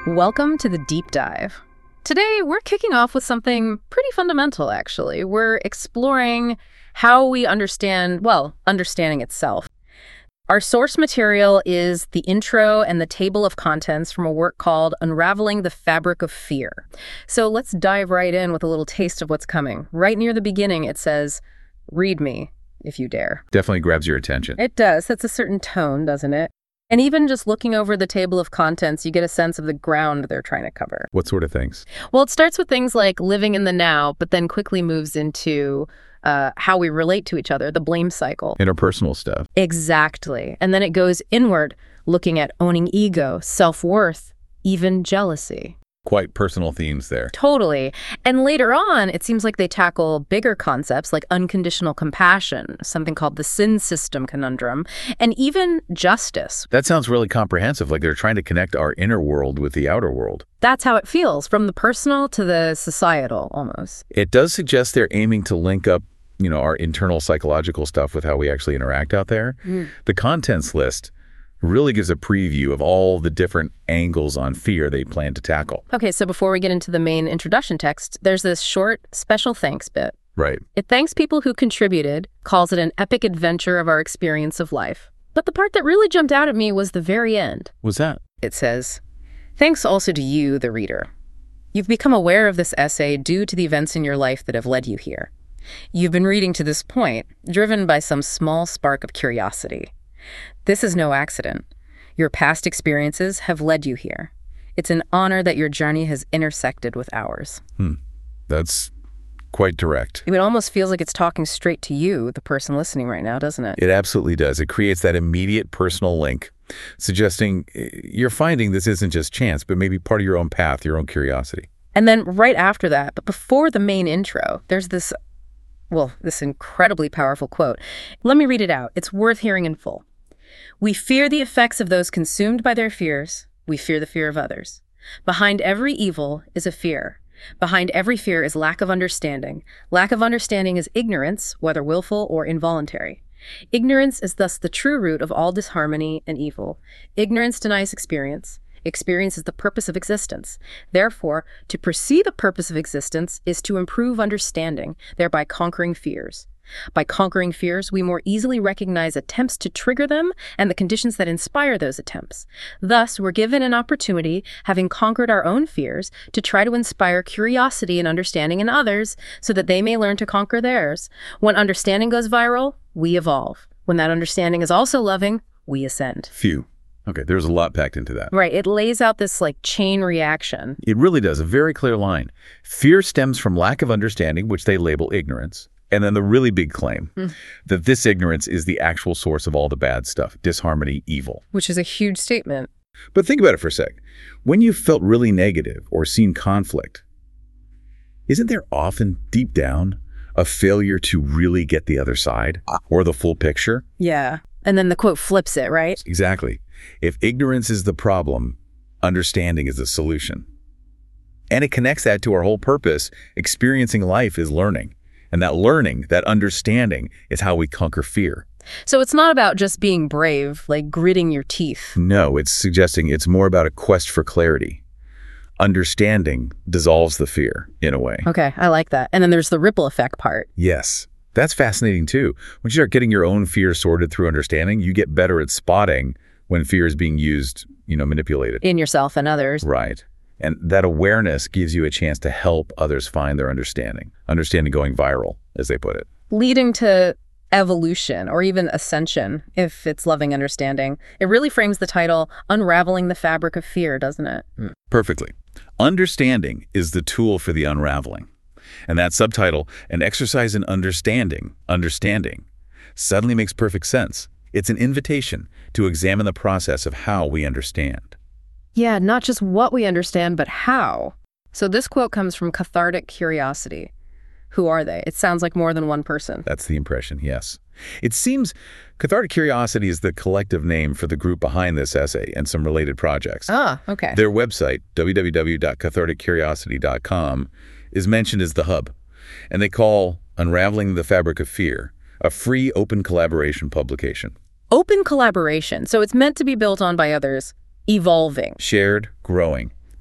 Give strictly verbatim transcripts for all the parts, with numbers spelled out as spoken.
Welcome to the Deep Dive. Today, we're kicking off with something pretty fundamental, actually. We're exploring how we understand, well, understanding itself. Our source material is the intro and the table of contents from a work called Unraveling the Fabric of Fear. So let's dive right in with a little taste of what's coming. Right near the beginning, it says, "Read me, if you dare." Definitely grabs your attention. It does. That's a certain tone, doesn't it? And even just looking over the table of contents, you get a sense of the ground they're trying to cover. What sort of things? Well, it starts with things like living in the now, but then quickly moves into uh, how we relate to each other, the blame cycle. Interpersonal stuff. Exactly. And then it goes inward, looking at owning ego, self-worth, even jealousy. Quite personal themes there. Totally. And later on, it seems like they tackle bigger concepts like unconditional compassion, something called the sin system conundrum, and even justice. That sounds really comprehensive, like they're trying to connect our inner world with the outer world. That's how it feels, from the personal to the societal, almost. It does suggest they're aiming to link up, you know, our internal psychological stuff with how we actually interact out there. Mm. The contents list really gives a preview of all the different angles on fear they plan to tackle. Okay, so before we get into the main introduction text, there's this short special thanks bit. Right. It thanks people who contributed, calls it an epic adventure of our experience of life. But the part that really jumped out at me was the very end. What's that? It says, "Thanks also to you, the reader. You've become aware of this essay due to the events in your life that have led you here. You've been reading to this point, driven by some small spark of curiosity. This is no accident. Your past experiences have led you here. It's an honor that your journey has intersected with ours." Hmm. That's quite direct. It almost feels like it's talking straight to you, the person listening right now, doesn't it? It absolutely does. It creates that immediate personal link, suggesting you're finding this isn't just chance, but maybe part of your own path, your own curiosity. And then right after that, but before the main intro, there's this, well, this incredibly powerful quote. Let me read it out. It's worth hearing in full. "We fear the effects of those consumed by their fears. We fear the fear of others. Behind every evil is a fear. Behind every fear is lack of understanding. Lack of understanding is ignorance, whether willful or involuntary. Ignorance is thus the true root of all disharmony and evil. Ignorance denies experience. Experience is the purpose of existence. Therefore, to perceive a purpose of existence is to improve understanding, thereby conquering fears. By conquering fears, we more easily recognize attempts to trigger them and the conditions that inspire those attempts. Thus, we're given an opportunity, having conquered our own fears, to try to inspire curiosity and understanding in others so that they may learn to conquer theirs. When understanding goes viral, we evolve. When that understanding is also loving, we ascend." Phew. Okay, there's a lot packed into that. Right. It lays out this like chain reaction. It really does. A very clear line. Fear stems from lack of understanding, which they label ignorance. And then the really big claim mm. that this ignorance is the actual source of all the bad stuff, disharmony, evil. Which is a huge statement. But think about it for a sec. When you've felt really negative or seen conflict, isn't there often deep down a failure to really get the other side or the full picture? Yeah. And then the quote flips it, right? Exactly. If ignorance is the problem, understanding is the solution. And it connects that to our whole purpose. Experiencing life is learning. And that learning, that understanding, is how we conquer fear. So it's not about just being brave, like gritting your teeth. No, it's suggesting it's more about a quest for clarity. Understanding dissolves the fear, in a way. Okay, I like that. And then there's the ripple effect part. Yes, that's fascinating too. Once you start getting your own fear sorted through understanding, you get better at spotting when fear is being used, you know, manipulated. In yourself and others. Right. And that awareness gives you a chance to help others find their understanding. Understanding going viral, as they put it. Leading to evolution or even ascension, if it's loving understanding. It really frames the title, Unraveling the Fabric of Fear, doesn't it? Perfectly. Understanding is the tool for the unraveling. And that subtitle, An Exercise in Understanding, Understanding, suddenly makes perfect sense. It's an invitation to examine the process of how we understand. Yeah, not just what we understand, but how. So this quote comes from Cathartic Curiosity. Who are they? It sounds like more than one person. That's the impression, yes. It seems Cathartic Curiosity is the collective name for the group behind this essay and some related projects. Ah, okay. Their website, w w w dot cathartic curiosity dot com, is mentioned as the hub, and they call Unraveling the Fabric of Fear a free open collaboration publication. Open collaboration, so it's meant to be built on by others, evolving. Shared, growing,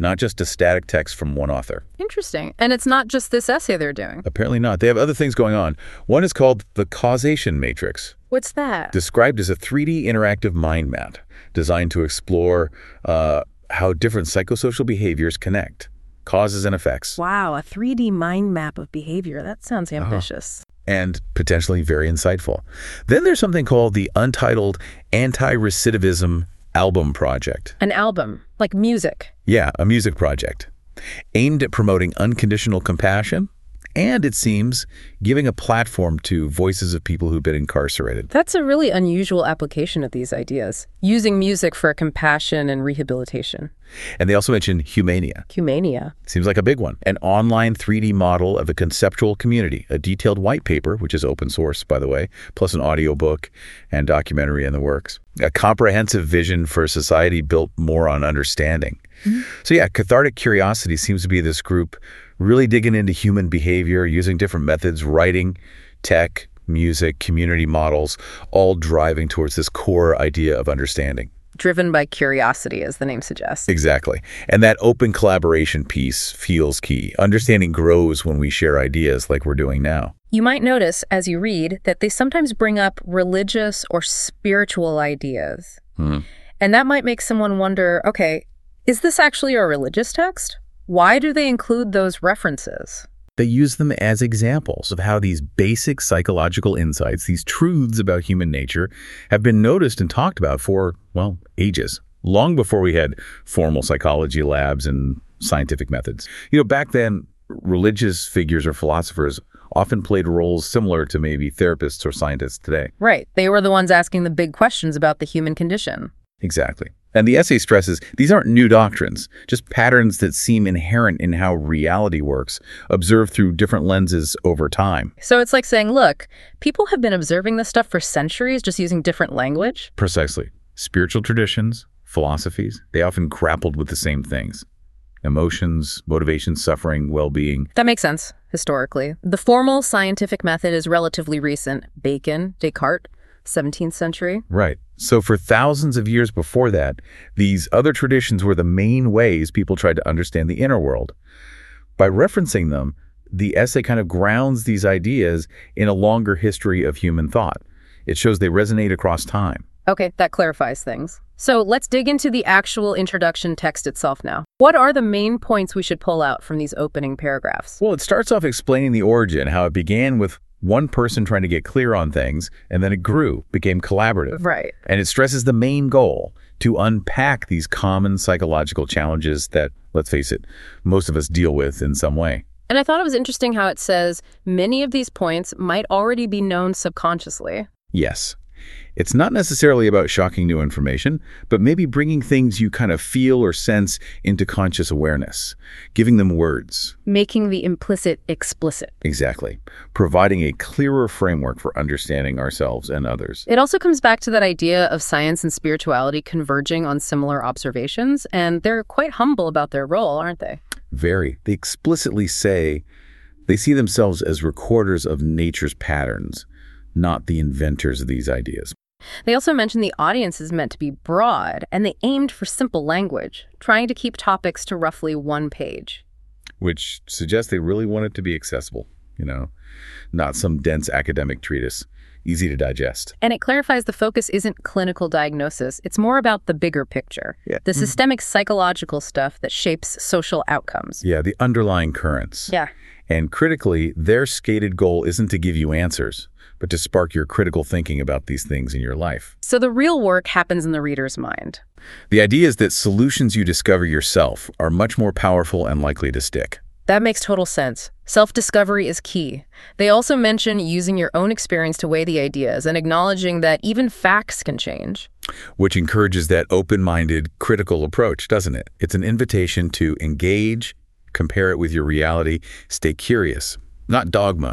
not just a static text from one author. Interesting. And it's not just this essay they're doing. Apparently not. They have other things going on. One is called the causation matrix, What's that? described as a three D interactive mind map designed to explore uh, how different psychosocial behaviors connect, causes and effects, Wow, a three D mind map of behavior. That sounds ambitious. and potentially very insightful. Then there's something called the Untitled Anti-Recidivism Album Project. An album, like music. Yeah, a music project aimed at promoting unconditional compassion and, it seems, giving a platform to voices of people who've been incarcerated. That's a really unusual application of these ideas, using music for compassion and rehabilitation. And they also mentioned Humania. Humania. Seems like a big one. An online three D model of a conceptual community, a detailed white paper, which is open source, by the way, plus an audiobook and documentary in the works. A comprehensive vision for a society built more on understanding. Mm-hmm. So yeah, Cathartic Curiosity seems to be this group really digging into human behavior, using different methods, writing, tech, music, community models, all driving towards this core idea of understanding. Driven by curiosity, as the name suggests. Exactly. And that open collaboration piece feels key. Understanding grows when we share ideas like we're doing now. You might notice, as you read, that they sometimes bring up religious or spiritual ideas. Hmm. And that might make someone wonder, okay, is this actually a religious text? Why do they include those references? They use them as examples of how these basic psychological insights, these truths about human nature, have been noticed and talked about for, well, ages, long before we had formal psychology labs and scientific methods. You know, back then, religious figures or philosophers often played roles similar to maybe therapists or scientists today. Right. They were the ones asking the big questions about the human condition. Exactly. And the essay stresses these aren't new doctrines, just patterns that seem inherent in how reality works, observed through different lenses over time. So it's like saying, look, people have been observing this stuff for centuries, just using different language. Precisely. Spiritual traditions, philosophies, they often grappled with the same things. Emotions, motivations, suffering, well-being. That makes sense, historically. The formal scientific method is relatively recent. Bacon, Descartes, seventeenth century. Right. So for thousands of years before that, these other traditions were the main ways people tried to understand the inner world. By referencing them, the essay kind of grounds these ideas in a longer history of human thought. It shows they resonate across time. Okay, that clarifies things. So let's dig into the actual introduction text itself now. What are the main points we should pull out from these opening paragraphs? Well, it starts off explaining the origin, how it began with one person trying to get clear on things, and then it grew, became collaborative. Right. And it stresses the main goal, to unpack these common psychological challenges that, let's face it, most of us deal with in some way. And I thought it was interesting how it says many of these points might already be known subconsciously. Yes. It's not necessarily about shocking new information, but maybe bringing things you kind of feel or sense into conscious awareness, giving them words. Making the implicit explicit. Exactly. Providing a clearer framework for understanding ourselves and others. It also comes back to that idea of science and spirituality converging on similar observations, and they're quite humble about their role, aren't they? Very. They explicitly say they see themselves as recorders of nature's patterns, not the inventors of these ideas. They also mentioned the audience is meant to be broad, and they aimed for simple language, trying to keep topics to roughly one page. Which suggests they really want it to be accessible, you know, not some dense academic treatise, easy to digest. And it clarifies the focus isn't clinical diagnosis, it's more about the bigger picture, Yeah. the systemic psychological stuff that shapes social outcomes. Yeah, the underlying currents. Yeah. And critically, their stated goal isn't to give you answers, but to spark your critical thinking about these things in your life. So the real work happens in the reader's mind. The idea is that solutions you discover yourself are much more powerful and likely to stick. That makes total sense. Self-discovery is key. They also mention using your own experience to weigh the ideas and acknowledging that even facts can change. Which encourages that open-minded, critical approach, doesn't it? It's an invitation to engage, compare it with your reality, stay curious. Not dogma,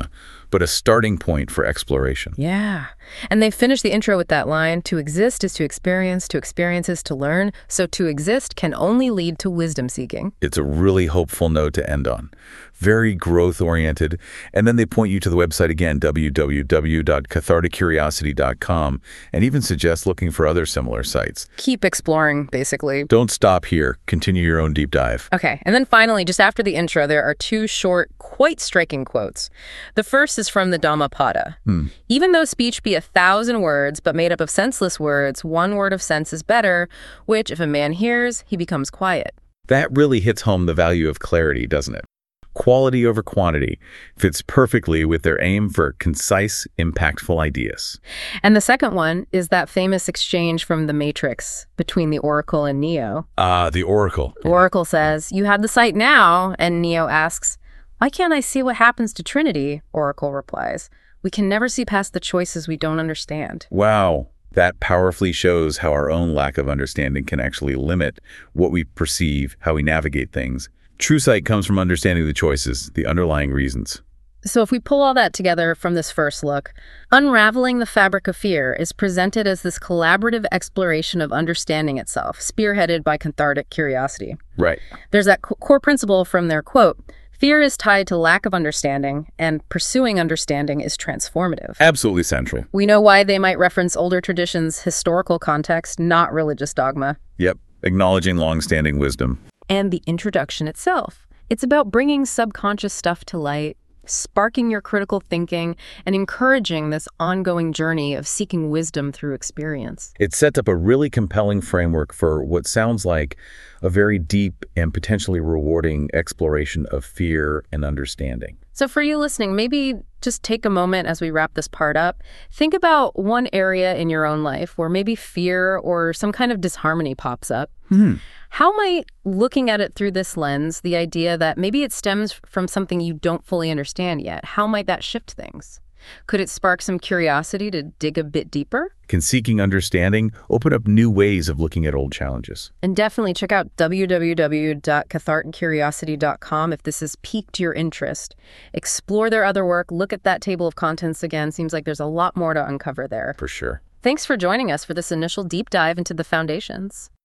but a starting point for exploration. Yeah. And they finish the intro with that line, to exist is to experience, to experience is to learn, so to exist can only lead to wisdom seeking. It's a really hopeful note to end on. Very growth-oriented. And then they point you to the website again, w w w dot cathartic curiosity dot com, and even suggest looking for other similar sites. Keep exploring, basically. Don't stop here. Continue your own deep dive. Okay, and then finally, just after the intro, there are two short, quite striking quotes. The first is from the Dhammapada. Hmm. Even though speech be a thousand words, but made up of senseless words, one word of sense is better, which if a man hears, he becomes quiet. That really hits home the value of clarity, doesn't it? Quality over quantity fits perfectly with their aim for concise, impactful ideas. And the second one is that famous exchange from The Matrix between the Oracle and Neo. Ah, the Oracle. Oracle says, "You have the sight now," and Neo asks, "Why can't I see what happens to Trinity?" Oracle replies, "We can never see past the choices we don't understand." Wow. That powerfully shows how our own lack of understanding can actually limit what we perceive, how we navigate things. True sight comes from understanding the choices, the underlying reasons. So if we pull all that together from this first look, Unraveling the Fabric of Fear is presented as this collaborative exploration of understanding itself, spearheaded by cathartic curiosity. Right. There's that co- core principle from their quote, "Fear is tied to lack of understanding, and pursuing understanding is transformative." Absolutely central. We know why they might reference older traditions' historical context, not religious dogma. Yep. Acknowledging long-standing wisdom. And the introduction itself. It's about bringing subconscious stuff to light, sparking your critical thinking, and encouraging this ongoing journey of seeking wisdom through experience. It sets up a really compelling framework for what sounds like a very deep and potentially rewarding exploration of fear and understanding. So for you listening, maybe just take a moment as we wrap this part up. Think about one area in your own life where maybe fear or some kind of disharmony pops up. Hmm. How might looking at it through this lens, the idea that maybe it stems from something you don't fully understand yet, how might that shift things? Could it spark some curiosity to dig a bit deeper? Can seeking understanding open up new ways of looking at old challenges? And definitely check out w w w dot cathartic curiosity dot com if this has piqued your interest. Explore their other work, look at that table of contents again. Seems like there's a lot more to uncover there. For sure. Thanks for joining us for this initial deep dive into the foundations.